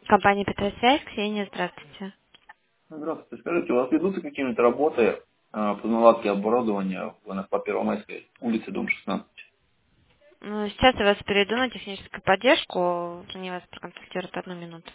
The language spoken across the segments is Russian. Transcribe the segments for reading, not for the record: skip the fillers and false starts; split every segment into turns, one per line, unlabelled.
Компания «Петросвязь», Ксения, здравствуйте.
Здравствуйте. Скажите, у вас ведутся какие-нибудь работы по наладке оборудования по Первомайской улице, дом 16?
Ну, сейчас я вас перейду на техническую поддержку. Они вас проконсультируют 1 минуту.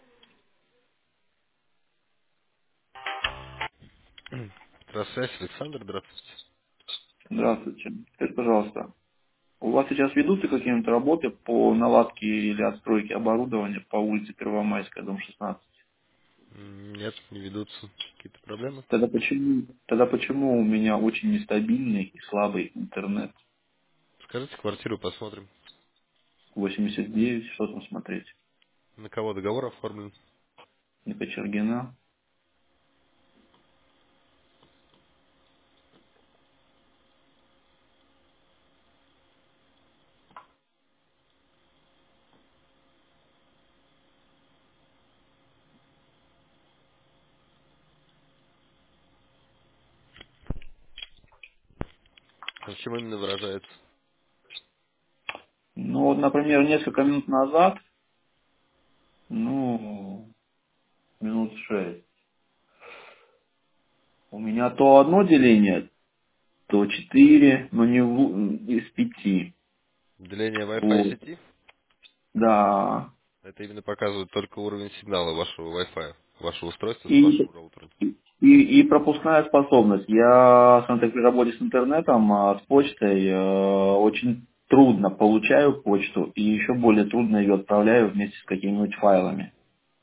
Здравствуйте, Александр, здравствуйте.
Здравствуйте. Скажите, пожалуйста, у вас сейчас ведутся какие-нибудь работы по наладке или отстройке оборудования по улице Первомайская, дом 16?
Нет, не ведутся. Какие-то проблемы?
Тогда почему у меня очень нестабильный и слабый интернет?
Скажите квартиру, посмотрим.
89, что там смотреть?
На кого договор оформлен?
Не Кочергина.
А в чем именно выражается?
Ну, вот, например, несколько минут назад, минут 6, у меня то одно деление, то 4, но не из 5.
Деление Wi-Fi
Вот.
сети?
Да.
Это именно показывает только уровень сигнала вашего Wi-Fi, вашего устройства с
И,
вашим роутером.
и пропускная способность. Я, скажем так, при работе с интернетом, с почтой, очень трудно получаю почту и еще более трудно ее отправляю вместе с какими-нибудь файлами.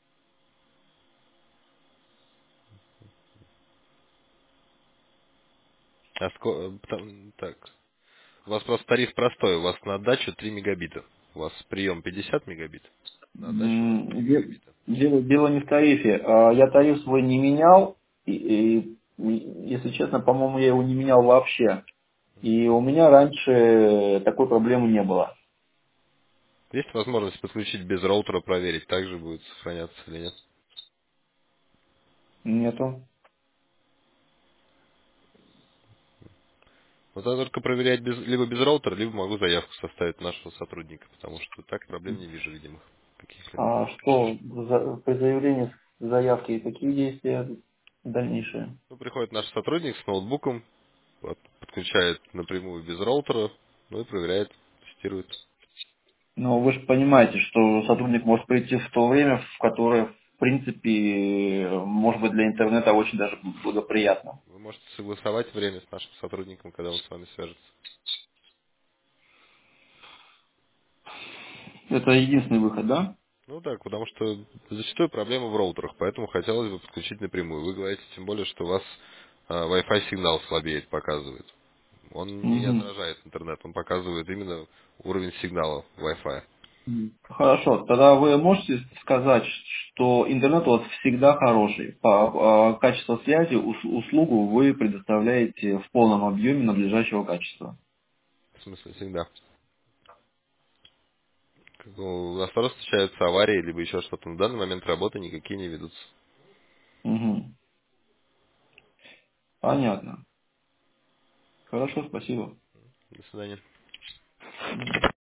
Так, у вас просто тариф простой, у вас на отдачу 3 мегабита. У вас прием 50 мегабит, на отдачу у вас 3 мегабита.
Дело не в тарифе. Я тариф свой не менял, если честно, по-моему, я его не менял вообще. И у меня раньше такой проблемы не было.
Есть возможность подключить без роутера, проверить, также будет сохраняться или нет?
Нету.
Вот надо только проверять либо без роутера, либо могу заявку составить нашего сотрудника, потому что так проблем не вижу видимых каких-либо.
А что при заявлении заявки, какие действия дальнейшие?
Ну, приходит наш сотрудник с ноутбуком, подключает напрямую без роутера, ну и проверяет, тестирует.
Но вы же понимаете, что сотрудник может прийти в то время, в которое, в принципе, может быть для интернета очень даже благоприятно.
Вы можете согласовать время с нашим сотрудником, когда он с вами свяжется.
Это единственный выход, да?
Ну так, потому что зачастую проблема в роутерах, поэтому хотелось бы подключить напрямую. Вы говорите, тем более, что у вас Wi-Fi сигнал слабеет, показывает. Он не
Мгм.
отражает интернет, он показывает именно уровень сигнала Wi-Fi.
Хорошо, тогда вы можете сказать, что интернет у вас всегда хороший. По качеству связи услугу вы предоставляете в полном объеме надлежащего качества.
В смысле, всегда. У нас просто встречаются аварии, либо еще что-то. На данный момент работы никакие не ведутся.
Мгм. Понятно. Хорошо, спасибо.
До свидания.
Мгм.